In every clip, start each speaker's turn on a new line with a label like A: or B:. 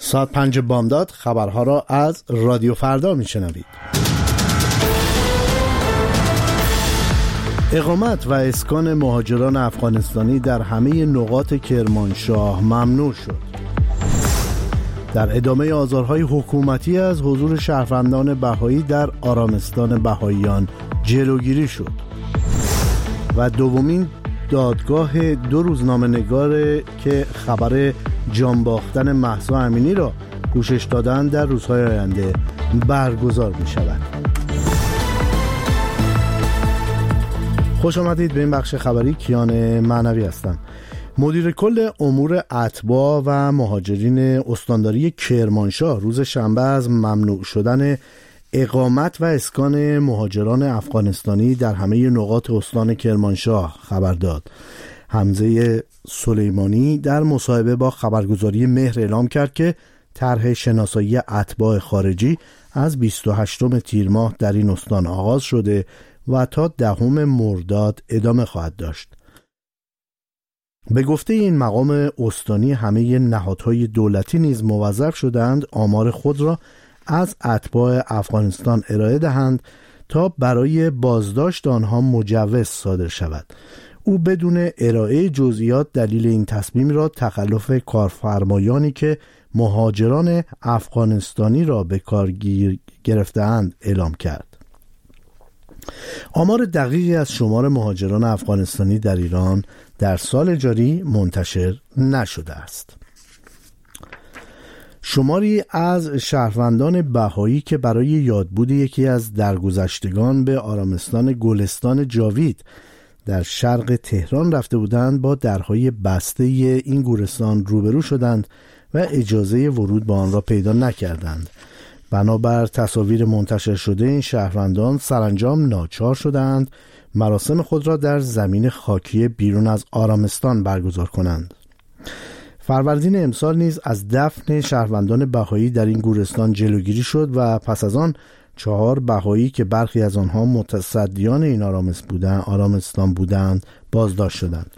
A: ساعت 5 بامداد خبرها را از رادیو فردا میشنوید. اقامت و اسکان مهاجران افغانستانی در همه نقاط کرمانشاه ممنوع شد. در ادامه آزارهای حکومتی از حضور شهروندان بهایی در آرامستان بهاییان جلوگیری شد. و دومین دادگاه 2 روزنامه‌نگار که خبر جان باختن مهسا امینی را پوشش دادن در روزهای آینده برگزار می شود. خوش آمدید به این بخش خبری. کیان معنوی هستم. مدیر کل امور اتباع و مهاجرین استانداری کرمانشاه روز شنبه از ممنوع شدن اقامت و اسکان مهاجران افغانستانی در همه نقاط استان کرمانشاه خبر داد. حمزه سلیمانی در مصاحبه با خبرگزاری مهر اعلام کرد که طرح شناسایی اتباع خارجی از 28 تیر ماه در این استان آغاز شده و تا 10 مرداد ادامه خواهد داشت. به گفته این مقام استانی همه نهادهای دولتی نیز موظف شدند آمار خود را از اتباع افغانستان ارائه دهند تا برای بازداشت آنها مجوز صادر شود. او بدون ارائه جزئیات دلیل این تصمیم را تخلف کارفرمایانی که مهاجران افغانستانی را به کار گرفته‌اند اعلام کرد. آمار دقیقی از شمار مهاجران افغانستانی در ایران در سال جاری منتشر نشده است. شماری از شهروندان بهایی که برای یادبود یکی از درگذشتگان به آرامستان گلستان جاوید در شرق تهران رفته بودند با درهای بسته این گورستان روبرو شدند و اجازه ورود به آن را پیدا نکردند. بنابر تصاویر منتشر شده این شهروندان سرانجام ناچار شدند مراسم خود را در زمین خاکی بیرون از آرامستان برگزار کنند. فروردین امسال نیز از دفن شهروندان بهایی در این گورستان جلوگیری شد و پس از آن 4 بهایی که برخی از آنها متصدیان این آرامستان بودند بازداشت شدند.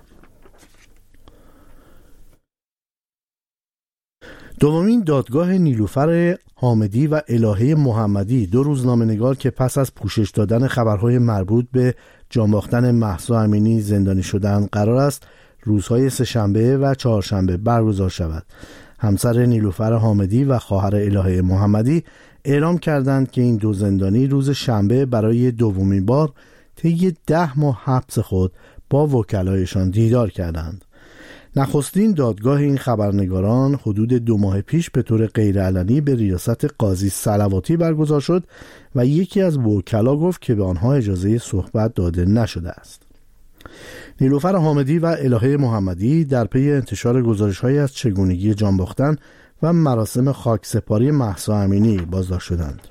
A: دومین دادگاه نیلوفر حامدی و الهه محمدی 2 روزنامه‌نگار که پس از پوشش دادن خبرهای مربوط به جان باختن مهسا امینی زندانی شدند قرار است روزهای سه‌شنبه و چهارشنبه برگزار شود. همسر نیلوفر حامدی و خواهر الهه محمدی اعلام کردند که این 2 زندانی روز شنبه برای دومین بار طی 10 ماه حبس خود با وکلایشان دیدار کردند. نخستین دادگاه این خبرنگاران حدود 2 ماه پیش به طور غیرعلنی به ریاست قاضی صلواتی برگزار شد و یکی از وکلا گفت که به آنها اجازه صحبت داده نشده است. نیلوفر حامدی و الهه محمدی در پی انتشار گزارش‌هایی از چگونگی جان باختن و مراسم خاکسپاری مهسا امینی بازداشت شدند.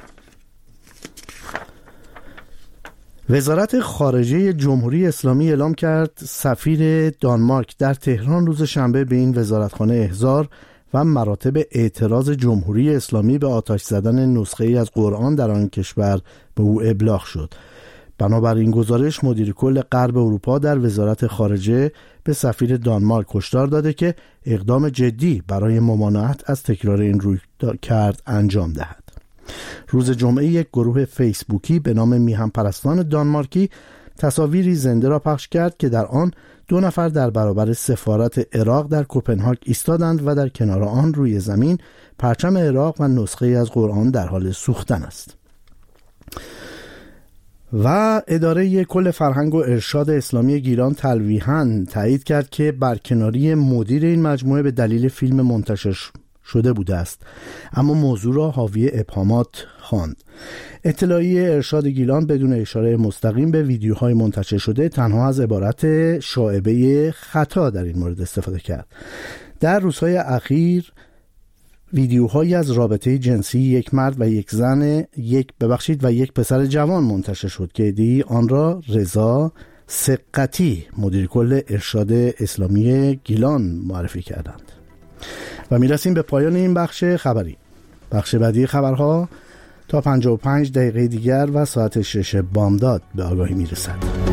A: وزارت خارجه جمهوری اسلامی اعلام کرد سفیر دانمارک در تهران روز شنبه به این وزارتخانه احضار و مراتب اعتراض جمهوری اسلامی به آتش زدن نسخه‌ای از قرآن در آن کشور به او ابلاغ شد. بنابراین گزارش مدیر کل غرب اروپا در وزارت خارجه به سفیر دانمارک هشدار داده که اقدام جدی برای ممانعت از تکرار این رویکرد انجام دهد. روز جمعه یک گروه فیسبوکی به نام میهن پرستان دانمارکی تصاویری زنده را پخش کرد که در آن 2 نفر در برابر سفارت عراق در کوپنهاگ ایستادند و در کنار آن روی زمین پرچم عراق و نسخه‌ای از قرآن در حال سوختن است. و اداره کل فرهنگ و ارشاد اسلامی گیلان تلویحاً تایید کرد که برکناری مدیر این مجموعه به دلیل فیلم منتشر شده بوده است، اما موضوع را حاوی ابهامات خواند. اطلاعیه ارشاد گیلان بدون اشاره مستقیم به ویدیوهای منتشر شده تنها از عبارت شائبه خطا در این مورد استفاده کرد. در روزهای اخیر ویدیوهایی از رابطه جنسی یک مرد و یک زن و یک پسر جوان منتشر شد که عده‌ای آن را رضا سقطی مدیر کل ارشاد اسلامی گیلان معرفی کردند. و میرسیم به پایان این بخش خبری. بخش بعدی خبرها تا 55 دقیقه دیگر و ساعت 6 بامداد به آگاهی میرسد.